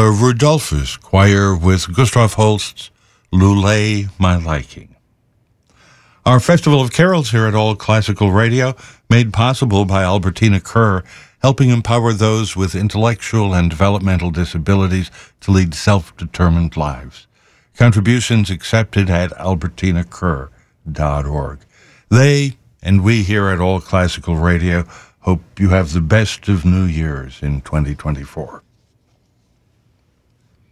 the Rudolphus Choir with Gustav Holst's Lulay My Liking. Our Festival of Carols here at All Classical Radio, made possible by Albertina Kerr, helping empower those with intellectual and developmental disabilities to lead self-determined lives. Contributions accepted at albertinakerr.org. They and we here at All Classical Radio hope you have the best of New Year's in 2024.